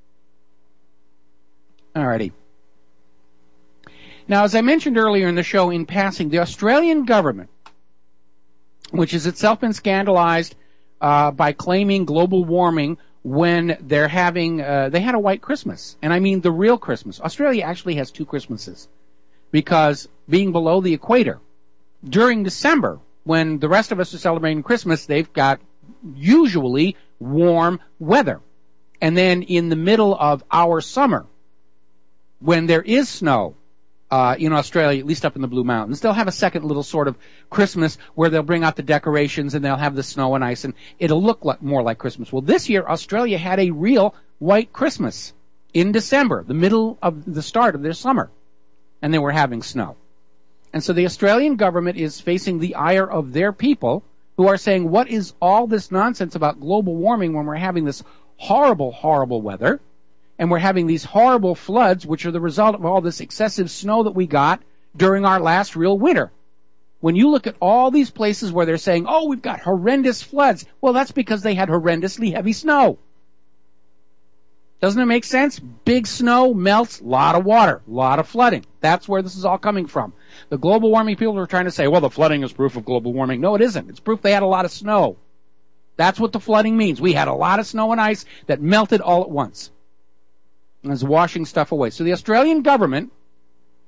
Alrighty. Now, as I mentioned earlier in the show in passing, the Australian government, which has itself been scandalized uh, by claiming global warming when they're having, uh, they had a white Christmas. And I mean the real Christmas. Australia actually has two Christmases, because being below the equator, during December, when the rest of us are celebrating Christmas, they've got usually warm weather. And then in the middle of our summer, when there is snow uh, in Australia, at least up in the Blue Mountains, they'll have a second little sort of Christmas where they'll bring out the decorations and they'll have the snow and ice, and it'll look like, more like Christmas. Well, this year, Australia had a real white Christmas in December, the middle of the start of their summer, and they were having snow. And so the Australian government is facing the ire of their people, who are saying, what is all this nonsense about global warming when we're having this horrible, horrible weather? And we're having these horrible floods, which are the result of all this excessive snow that we got during our last real winter. When you look at all these places where they're saying, oh, we've got horrendous floods, well, that's because they had horrendously heavy snow. Doesn't it make sense? Big snow melts, a lot of water, a lot of flooding. That's where this is all coming from. The global warming people are trying to say, well, the flooding is proof of global warming. No, it isn't. It's proof they had a lot of snow. That's what the flooding means. We had a lot of snow and ice that melted all at once. And is washing stuff away. So the Australian government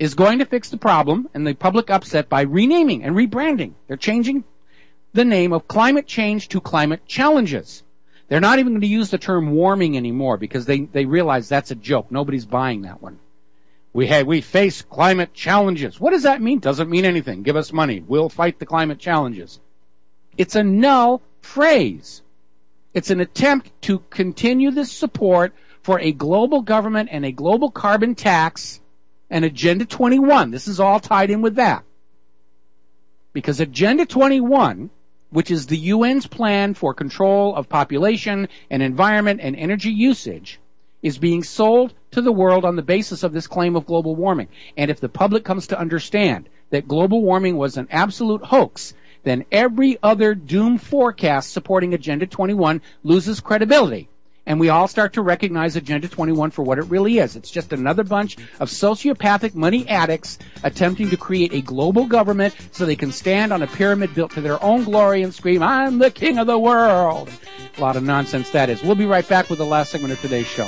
is going to fix the problem and the public upset by renaming and rebranding. They're changing the name of climate change to climate challenges. They're not even going to use the term warming anymore because they, they realize that's a joke. Nobody's buying that one. We have, we face climate challenges. What does that mean? Doesn't mean anything. Give us money. We'll fight the climate challenges. It's a null phrase. It's an attempt to continue this support for a global government and a global carbon tax and Agenda twenty-one. This is all tied in with that. Because Agenda twenty-one, which is the U N's plan for control of population and environment and energy usage, is being sold to the world on the basis of this claim of global warming. And if the public comes to understand that global warming was an absolute hoax, then every other doom forecast supporting Agenda twenty-one loses credibility. And we all start to recognize Agenda twenty-one for what it really is. It's just another bunch of sociopathic money addicts attempting to create a global government so they can stand on a pyramid built to their own glory and scream, I'm the king of the world. A lot of nonsense that is. We'll be right back with the last segment of today's show.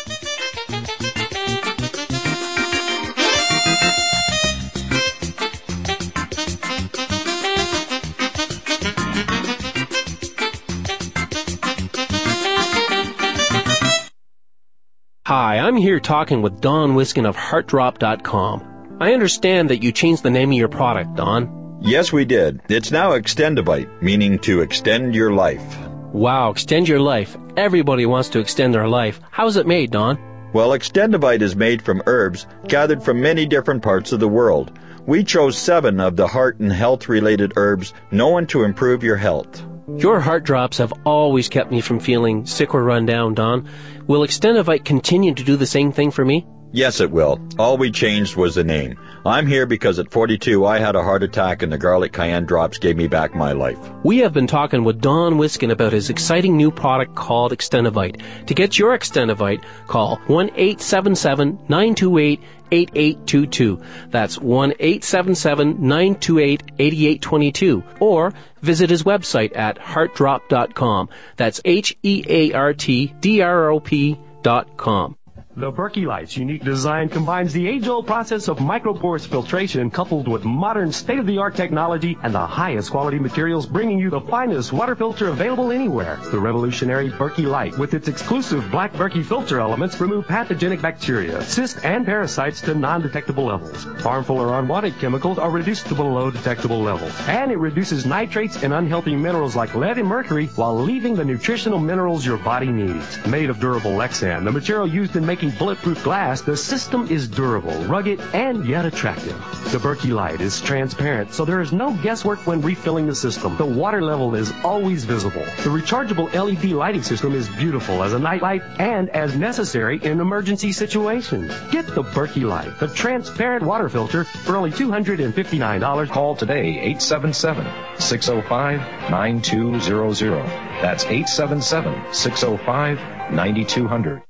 Hi, I'm here talking with Don Wiskin of heart drop dot com. I understand that you changed the name of your product, Don. Yes, we did. It's now Extendivite, meaning to extend your life. Wow, extend your life. Everybody wants to extend their life. How is it made, Don? Well, Extendivite is made from herbs gathered from many different parts of the world. We chose seven of the heart and health-related herbs known to improve your health. Your heart drops have always kept me from feeling sick or run down, Don. Will Extendivite continue to do the same thing for me? Yes, it will. All we changed was the name. I'm here because at forty-two I had a heart attack and the garlic cayenne drops gave me back my life. We have been talking with Don Wiskin about his exciting new product called Extendivite. To get your Extendivite, call one eight seven seven, nine two eight, eight eight two two. That's one eight seven seven, nine two eight, eight eight two two. Or visit his website at heart drop dot com. That's H E A R T D R O P dot com. The Berkey Light's unique design combines the age-old process of microporous filtration coupled with modern state-of-the-art technology and the highest quality materials, bringing you the finest water filter available anywhere. The revolutionary Berkey Light, with its exclusive black Berkey filter elements, remove pathogenic bacteria, cysts, and parasites to non-detectable levels. Harmful or unwanted chemicals are reduced to below detectable levels. And it reduces nitrates and unhealthy minerals like lead and mercury while leaving the nutritional minerals your body needs. Made of durable Lexan, the material used in making bulletproof glass, the system is durable, rugged, and yet attractive. The Berkey Light is transparent, so there is no guesswork when refilling the system. The water level is always visible. The rechargeable L E D lighting system is beautiful as a night light and as necessary in emergency situations. Get the Berkey Light, the transparent water filter, for only two hundred fifty-nine dollars. Call today, eight seven seven, six oh five, nine two zero zero. That's eight seven seven, six oh five, nine two hundred.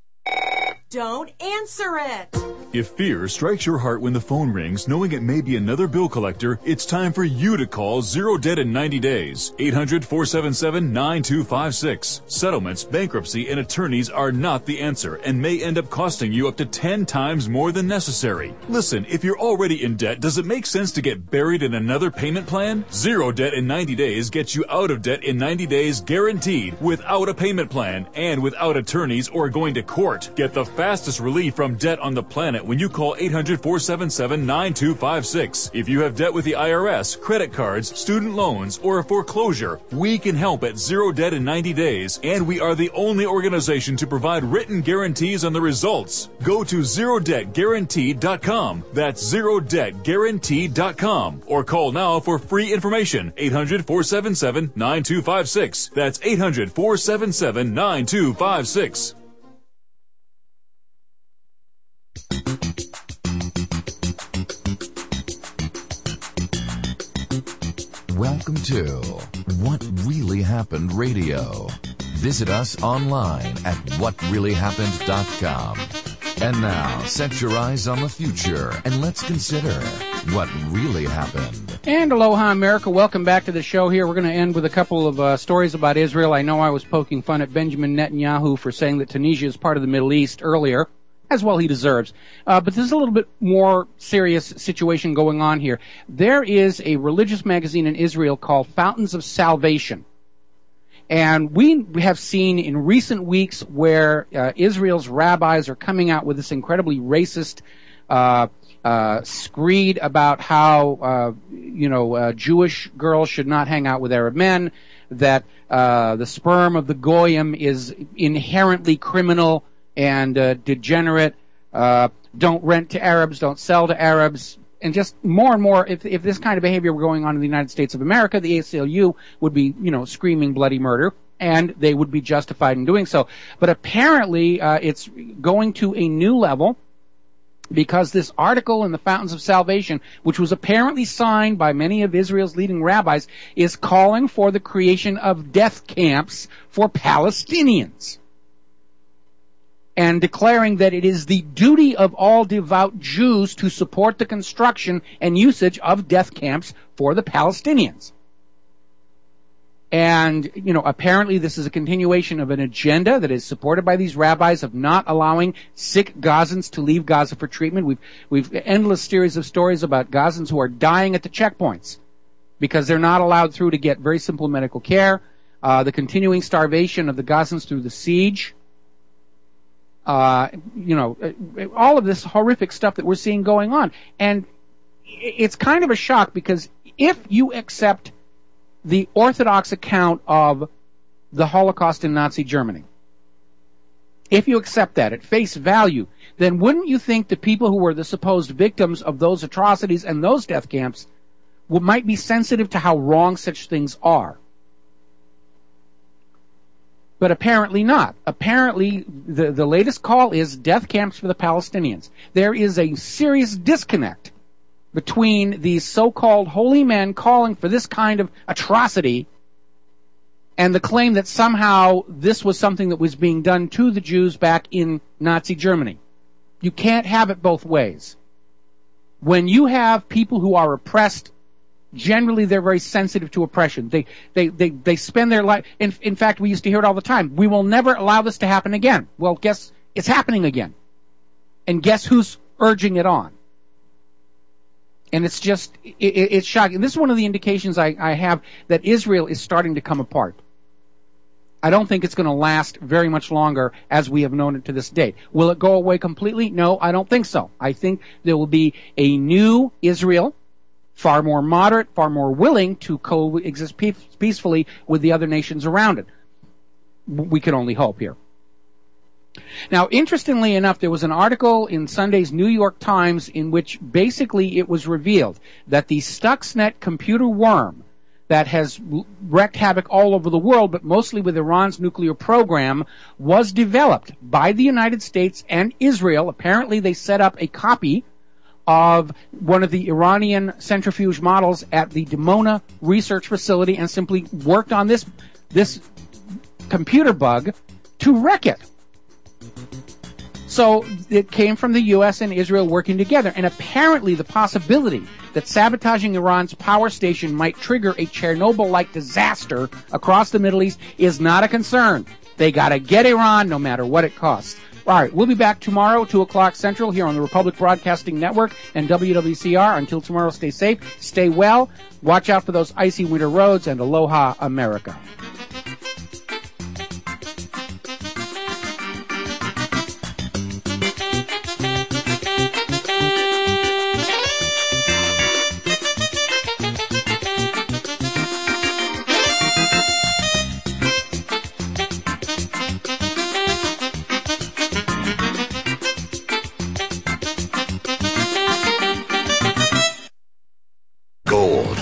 Don't answer it! If fear strikes your heart when the phone rings, knowing it may be another bill collector, it's time for you to call Zero Debt in ninety days. eight hundred, four seven seven, nine two five six. Settlements, bankruptcy, and attorneys are not the answer and may end up costing you up to ten times more than necessary. Listen, if you're already in debt, does it make sense to get buried in another payment plan? Zero Debt in ninety days gets you out of debt in ninety days guaranteed, without a payment plan and without attorneys or going to court. Get the fastest relief from debt on the planet when you call eight hundred, four seven seven, nine two five six. If you have debt with the I R S, credit cards, student loans, or a foreclosure, we can help at Zero Debt in ninety days, and we are the only organization to provide written guarantees on the results. Go to zero debt guaranteed dot com. That's zero debt guaranteed dot com. Or call now for free information. eight hundred, four seven seven, nine two five six. That's eight hundred, four seven seven, nine two five six. Welcome to What Really Happened Radio. Visit us online at what really happened dot com. And now, set your eyes on the future and let's consider what really happened. And aloha, America. Welcome back to the show here. We're going to end with a couple of uh, stories about Israel. I know I was poking fun at Benjamin Netanyahu for saying that Tunisia is part of the Middle East earlier. as well he deserves. Uh, but there's a little bit more serious situation going on here. There is a religious magazine in Israel called Fountains of Salvation. And we have seen in recent weeks where uh, Israel's rabbis are coming out with this incredibly racist uh, uh, screed about how, uh, you know, uh, Jewish girls should not hang out with Arab men, that uh, the sperm of the Goyim is inherently criminal and uh, degenerate, uh, don't rent to Arabs, don't sell to Arabs, and just more and more, if if this kind of behavior were going on in the United States of America, the A C L U would be, you know, screaming bloody murder, and they would be justified in doing so. But apparently, uh, it's going to a new level, because this article in the Fountains of Salvation, which was apparently signed by many of Israel's leading rabbis, is calling for the creation of death camps for Palestinians, and declaring that it is the duty of all devout Jews to support the construction and usage of death camps for the Palestinians. And, you know, apparently this is a continuation of an agenda that is supported by these rabbis of not allowing sick Gazans to leave Gaza for treatment. We've, we've endless series of stories about Gazans who are dying at the checkpoints because they're not allowed through to get very simple medical care. Uh, the continuing starvation of the Gazans through the siege. Uh, you know, all of this horrific stuff that we're seeing going on. And it's kind of a shock, because if you accept the Orthodox account of the Holocaust in Nazi Germany, if you accept that at face value, then wouldn't you think the people who were the supposed victims of those atrocities and those death camps would, might be sensitive to how wrong such things are? But apparently not. Apparently, the, the latest call is death camps for the Palestinians. There is a serious disconnect between these so-called holy men calling for this kind of atrocity and the claim that somehow this was something that was being done to the Jews back in Nazi Germany. You can't have it both ways. When you have people who are oppressed, generally they're very sensitive to oppression. They, they, they, they spend their life, in, in fact, we used to hear it all the time, we will never allow this to happen again. Well, guess, it's happening again. And guess who's urging it on? And it's just, it, it's shocking. This is one of the indications I, I have that Israel is starting to come apart. I don't think it's going to last very much longer as we have known it to this date. Will it go away completely? No, I don't think so. I think there will be a new Israel, far more moderate, far more willing to coexist peacefully with the other nations around it. We can only hope here. Now, interestingly enough, there was an article in Sunday's New York Times in which basically it was revealed that the Stuxnet computer worm that has wreaked havoc all over the world, but mostly with Iran's nuclear program, was developed by the United States and Israel. Apparently, they set up a copy of one of the Iranian centrifuge models at the Dimona research facility and simply worked on this, this computer bug to wreck it. So it came from the U S and Israel working together, and apparently the possibility that sabotaging Iran's power station might trigger a Chernobyl-like disaster across the Middle East is not a concern. They gotta get Iran no matter what it costs. All right, we'll be back tomorrow, two o'clock Central, here on the Republic Broadcasting Network and W W C R. Until tomorrow, stay safe, stay well, watch out for those icy winter roads, and aloha, America.